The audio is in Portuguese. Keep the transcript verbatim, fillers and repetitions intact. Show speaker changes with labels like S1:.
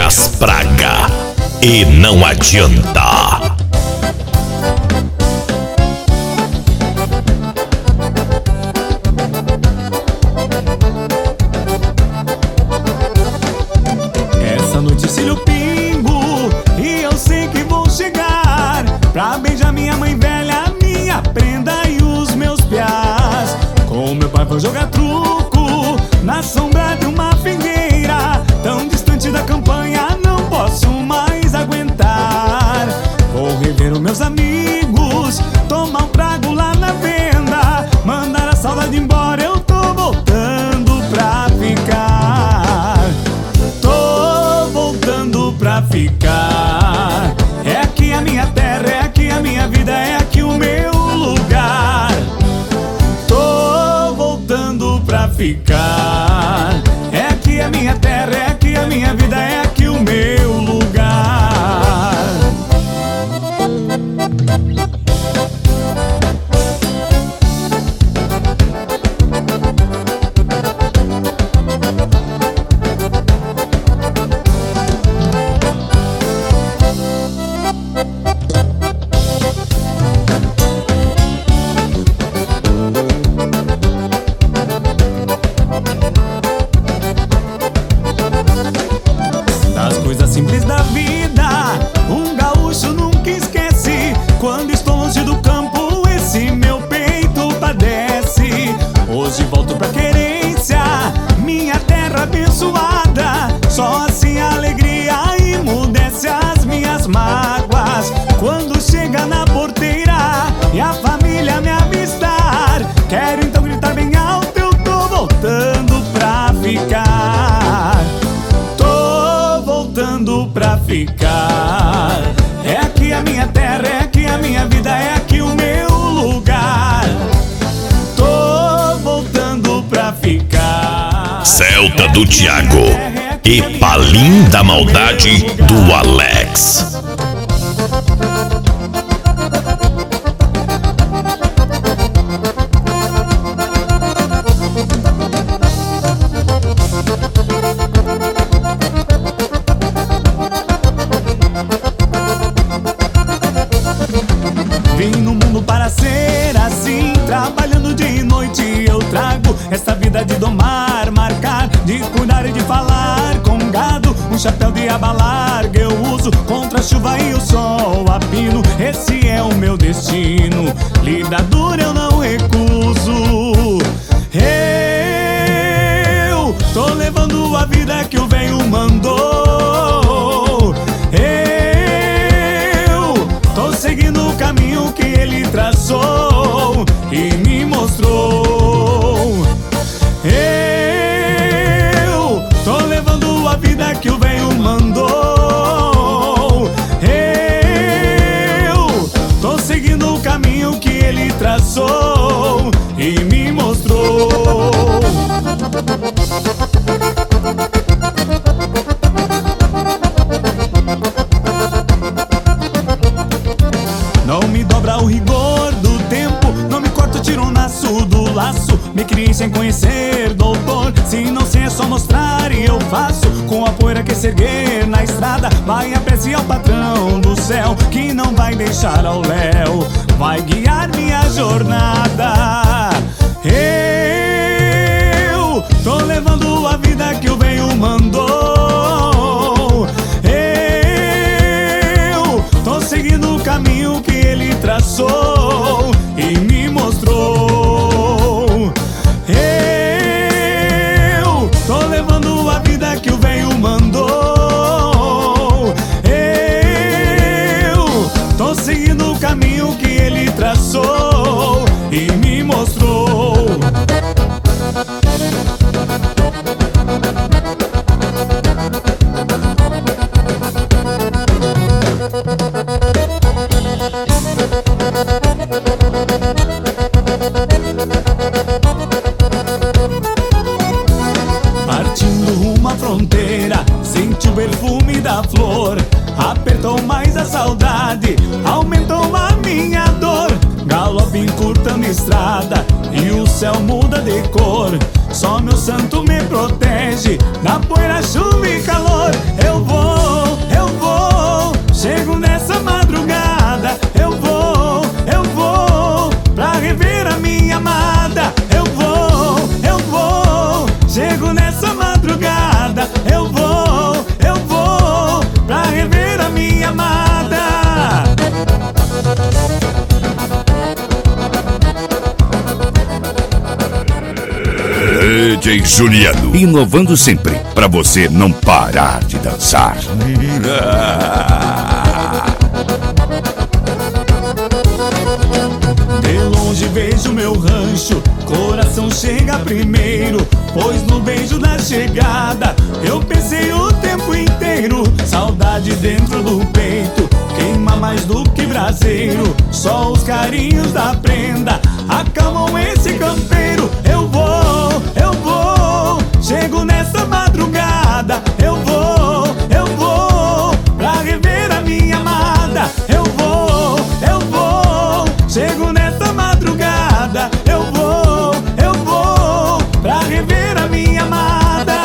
S1: as praga e não adianta.
S2: Essa noite cílio pingo e eu sei que vou chegar pra beijar minha mãe velha, minha prenda e os meus piás. Com meu pai vou jogar truco na sombra de uma figueira, tão distante da campanha não posso mais aguentar. Vou rever os meus amigos, tomar um trago lá na venda, mandar a saudade embora, eu tô voltando pra ficar. Tô voltando pra ficar. É aqui a minha terra, é aqui a minha vida, é aqui o meu lugar. Tô voltando pra ficar. É aqui a minha terra, é aqui a minha vida, é aqui o meu lugar. Das coisas simples da vida, um gaúcho nunca esquece. Quando estou longe do campo, esse meu peito padece. Hoje volto pra querência, minha terra abençoada. Só assim a alegria emudece as minhas mágoas. Quando chega na porteira e a família me avistar, quero então gritar bem alto, eu tô voltando pra ficar. Tô voltando pra ficar. É aqui a minha terra, é aqui a minha vida, é aqui o meu lugar. Tô voltando pra ficar.
S1: Celta do Thiago e Palim da Maldade do Alex.
S2: Vim no mundo para ser assim, trabalhando dia e noite eu trago esta vida de domar, marcar, de cuidar e de falar com gado. Um chapéu de aba larga eu uso contra a chuva e o sol a pino. Esse é o meu destino, lida dura eu não recuso. Eu tô levando a vida que o velho mandou. Eu tô seguindo o caminho que ele traçou e me mostrou. Eu tô levando a vida que o velho mandou. Eu tô seguindo o caminho que ele traçou e me mostrou. Não me dobra o rigor do tempo, não me corta o tironaço do laço. Me criei sem conhecer, doutor, se não sei é só mostrar e eu faço. Com a poeira que se erguer na estrada, vai apreciar ao patrão do céu, que não vai deixar ao léu, vai guiar minha jornada. Eu tô levando a vida que o velho mandou. Eu tô seguindo o caminho que ele traçou e me mostrou. Eu tô levando a vida que o velho mandou. Eu tô seguindo o caminho que ele traçou e me mostrou. Partindo rumo à fronteira, senti o perfume da flor. Apertou mais a saudade, aumentou a minha dor. Galope encurtando estrada e o céu muda de cor. Só meu santo me protege da poeira, chuva e calor. Eu vou
S3: D J Juliano, inovando sempre, pra você não parar de dançar.
S2: De longe vejo meu rancho, coração chega primeiro, pois no beijo da chegada eu pensei o tempo inteiro. Saudade dentro do peito, queima mais do que braseiro. Só os carinhos da prenda acalmam esse campeiro. Eu vou, eu vou, chego nessa madrugada. Eu vou, eu vou, pra rever a minha amada. Eu vou, eu vou, chego nessa madrugada. Eu vou, eu vou, pra rever a minha amada.